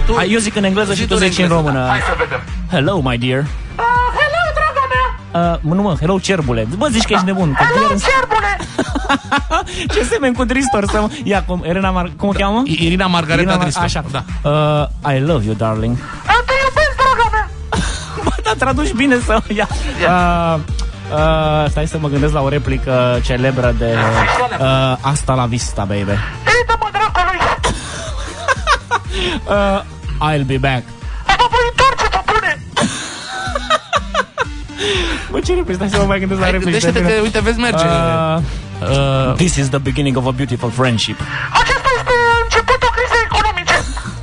tu... Eu zic în engleză și tu zici în română. Hai să vedem. Hello, my dear. Hello, draga mea. Nu mă, hello, cerbule. Bă, zici că ești nebun. Hello, cerbule. Ce semeni cu Dristor să... Ia, cum o cheamă? Irina Margareta Dristor. Așa. Da. I love you, darling. Te iubesc, draga mea. Bă, da, traduci bine să... Ia. Stai să mă gândesc la o replică celebră de Hasta la vista, baby. Ei, dă-mă dracului. I'll be back. Mă voi întoarce, băbune. Bă, ce replici? Stai să mă mai gândesc la replici. Gândește-te că, uite, vezi, merge. This is the beginning of a beautiful friendship. Acesta este începutul crizei economice.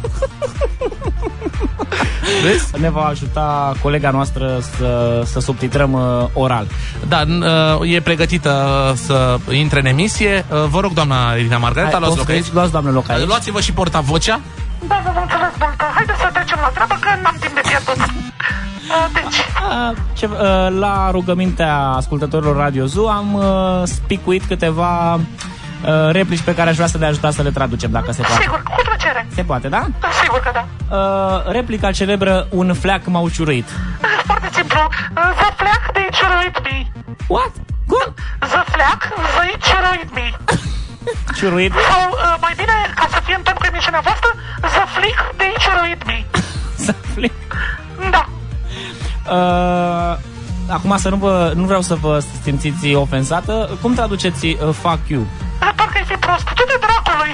Vezi? Ne va ajuta colega noastră să subtitrăm oral. Da, e pregătită să intre în emisie. Vă rog, doamna Irina Margareta, luați loc aici. Luați, doamne, loc aici. Luați-vă și portavocea. Da, vă mulțumesc mult. Haideți să trecem la treabă, că n-am timp de pierdut. Deci... La rugămintea ascultătorilor Radio Zoo am spicuit câteva replici pe care aș vrea să le ajutați să le traducem, dacă se poate. Sigur, cu plăcere. Se poate, da? Sigur că da. Replica celebră, un fleac m-au ciuruit. Foarte simplu. The fleac, they ciuruit me. What? Cum? The fleac, they ciuruit me. Ciuruit? Sau, mai bine, ca să fie în timp cu emisiunea voastră, the flick, they ciuruit me. The flick? Da. Acum să nu vreau să vă simțiți ofensată. Cum traduceți fuck you? Parcă-i fi prost. Tu de dracului.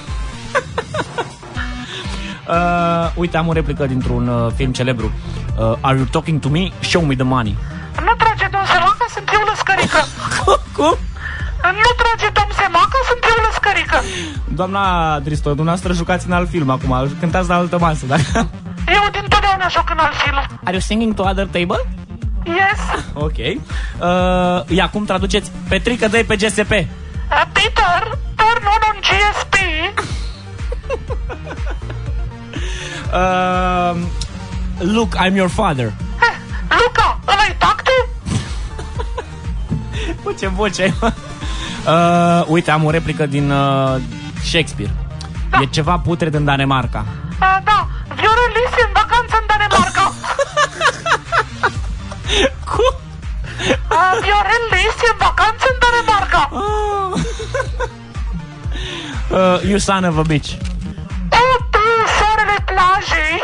Uite, am o replică dintr-un film celebru. Are you talking to me? Show me the money. Nu trage domn Semaca, sunt eu lăscărică. Cum? Nu trage domn Semaca, sunt eu lăscărică. Doamna Dristor, dumneavoastră jucați în alt film acum. Cântați la altă masă, da? Eu dintotdeauna joc în alt film. Are you singing to other table? Yes. Ok. Ia, cum traduceți Petrică, dă-i pe GSP? Peter, turn on GSP. Look, I'm your father. Luca, ăla-i tacte? Bă, ce voce ai, mă? Uite, am o replică din Shakespeare. Da. E ceva putred în Danemarca. Da, Viorel Lisi în vacanță în Danemarca. Cum? Viorel Lisi în vacanță în Danemarca. You son of a bitch. Tu, soarele plajei.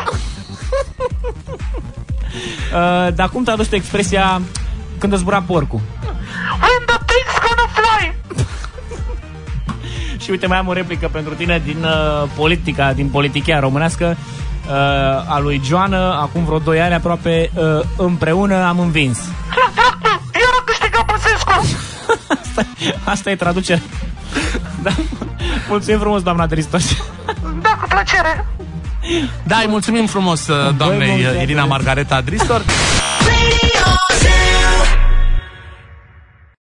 Dar cum traduci expresia când îți zbura porcul? When the pig's gonna fly. Și uite, mai am o replică pentru tine din politica, din politichea românească, a lui Joană, acum vreo 2 ani aproape, împreună am învins. Iar a câștigat Băsescu. Asta e traducerea. Da. Mulțumim frumos, doamna Dristor. Da, cu plăcere. Da, îi mulțumim frumos doamnei Irina Margareta Dristor.